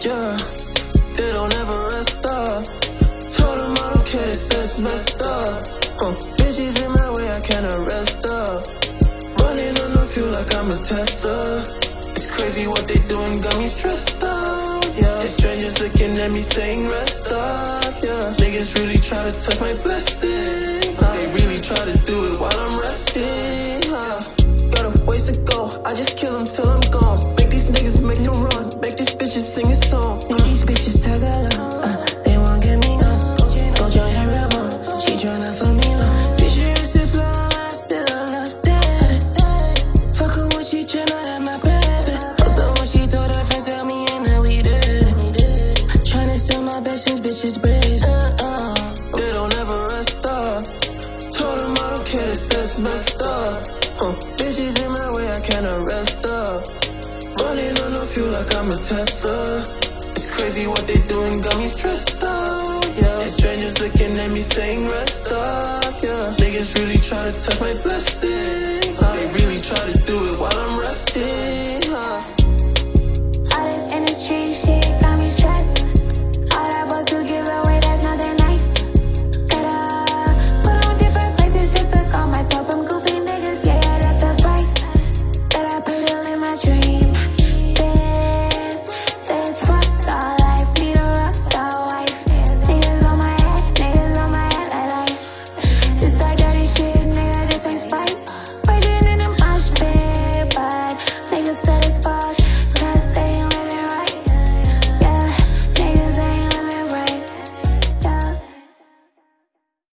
yeah. They don't ever rest up. Told them I don't care, they said it's messed up. Bitches in my way, I can't arrest up. Running on the fuel like I'm a Tesla. It's crazy what they doing, got me stressed out, yeah. Strangers looking at me saying rest up, yeah. Niggas really try to touch my blessing, They really try to do it while I'm resting, Got a ways to go, I just kill them till I'm gone. Make these niggas make them run, make these bitches sing a song. Make these bitches tag along, they won't get me gone. Go join her rebel, she tryna for me long. Picture is a flow, I still love that. Fuck her when she tryna have my baby. Although when she told her friends, tell me ain't how we did. Tryna steal my passions, bitches breeze. They don't ever rest up. Told them I don't care, they said it's messed up. Bitches in my way, I can't arrest up. Running on the fuel like I'm a Tesla. It's crazy what they doing, got me stressed out, yeah. Strangers looking at me saying rest up, yeah. Niggas really try to touch my blessing.